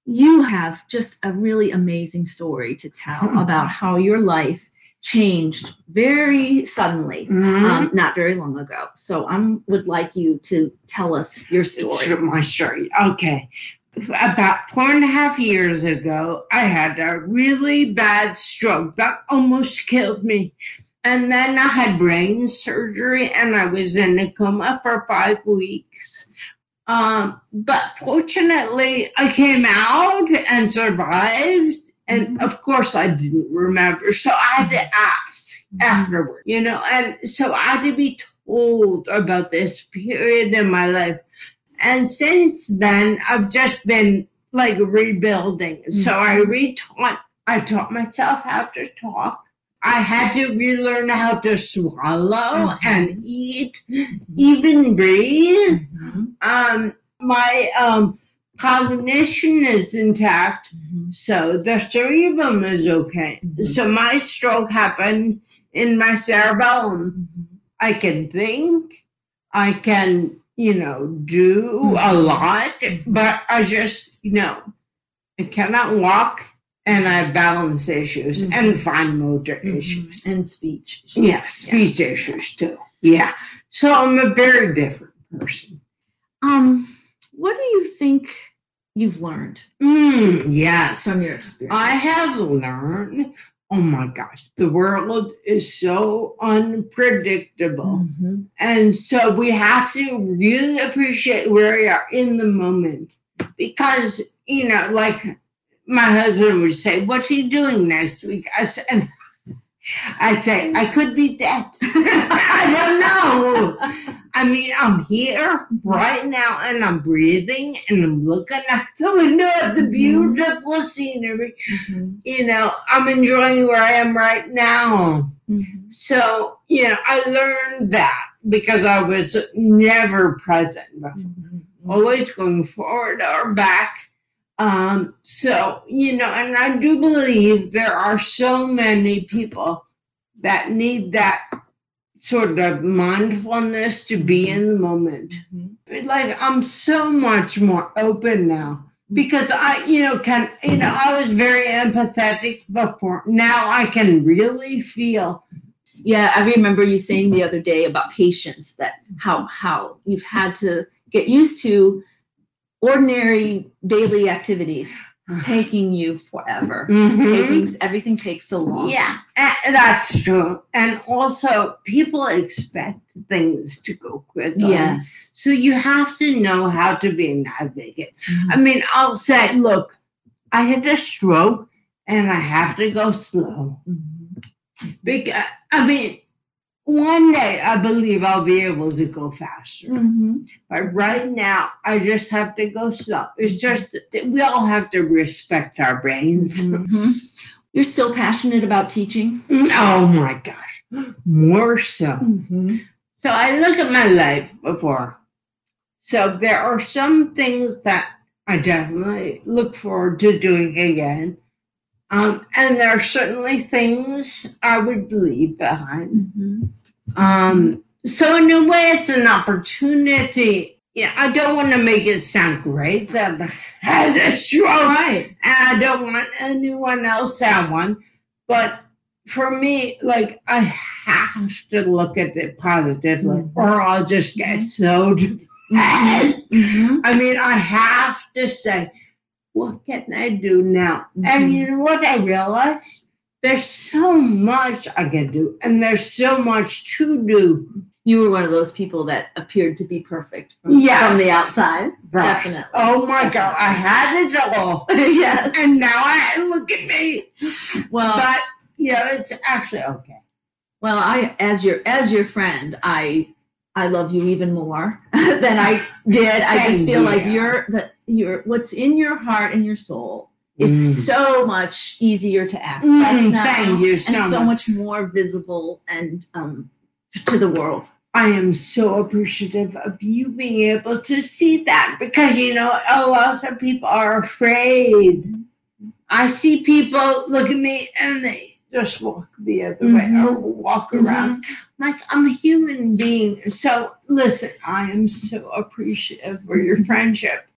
you have just a really amazing story to tell about how your life changed very suddenly, not very long ago. So I would like you to tell us your story. It's my story. Okay. About 4.5 years ago, I had a really bad stroke that almost killed me. And then I had brain surgery and I was in a coma for 5 weeks. But fortunately, I came out and survived. And of course, I didn't remember. So I had to ask afterward, and so I had to be told about this period in my life. And since then, I've just been like rebuilding. So I taught myself how to talk. I had to relearn how to swallow and eat, even breathe. My cognition is intact, so the cerebrum is okay. So my stroke happened in my cerebellum. I can think, I can, do a lot, but I just, I cannot walk. And I have balance issues and fine motor issues. And speech. Yes, speech issues too. Yeah. So I'm a very different person. What do you think you've learned? Yes. From your experience. I have learned, oh my gosh, the world is so unpredictable. And so we have to really appreciate where we are in the moment. Because, like, my husband would say, "What are you doing next week?" I'd say, "I could be dead." I don't know. I mean, I'm here right now and I'm breathing and I'm looking out the window at the beautiful scenery. I'm enjoying where I am right now. So, I learned that because I was never present before. Always going forward or back. So, and I do believe there are so many people that need that sort of mindfulness to be in the moment. Like, I'm so much more open now because I was very empathetic before. Now I can really feel. Yeah, I remember you saying the other day about patience, that how you've had to get used to ordinary daily activities taking you forever. Everything takes so long. Yeah, that's true. And also, people expect things to go quickly. Yes. So you have to know how to be an advocate. I mean, I'll say, look, I had a stroke and I have to go slow. Because, one day I believe I'll be able to go faster. But right now, I just have to go slow. It's just that we all have to respect our brains. You're still passionate about teaching? Oh my gosh, more so. So I look at my life before. So there are some things that I definitely look forward to doing again. And there are certainly things I would leave behind. So in a way, it's an opportunity. I don't want to make it sound great that I had a stroke. Right. And I don't want anyone else to have one. But for me, like, I have to look at it positively or I'll just get so depressed. I have to say, what can I do now? And you know what I realized? There's so much I can do, and there's so much to do. You were one of those people that appeared to be perfect from the outside. Right. Definitely. Oh my God, I had it all. Yes. And now look at me. Well, but it's actually okay. Well, as your friend, I love you even more than I did. I just feel like you're what's in your heart and your soul is so much easier to access now. Thank you so much. And so much more visible and to the world. I am so appreciative of you being able to see that because, a lot of people are afraid. I see people look at me and they just walk the other way or walk around. Like, I'm a human being. So, listen, I am so appreciative for your friendship.